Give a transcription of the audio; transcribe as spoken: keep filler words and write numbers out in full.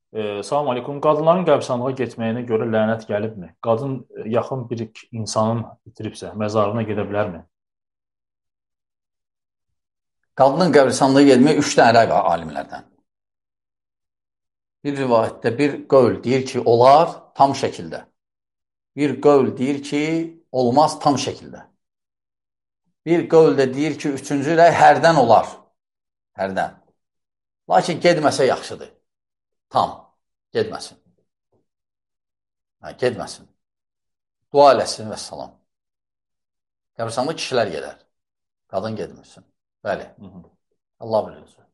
E, salam aleykum. Qadınların qəbristanlığa getməyinə görə lənət gəlibmi? Qadın e, yaxın bir insanın itiribsə, məzarına gedə bilərmi? Qadının qəbristanlığa getməyə üç dənə rəy var alimlərdən. Bir rivayətdə bir qövl deyir ki, olar tam şəkildə. Bir qövl deyir ki, olmaz tam şəkildə. Bir qövl də deyir ki, üçüncü rəy hərdən olar. Hərdən. Lakin getməsə yaxşıdır. Tam. Getməsin. Hə, getməsin. Dua eləsin və salam. Qəbristanlığa kişilər gedər. Qadın getmirsin. Bəli. Hı -hı. Allah bilir.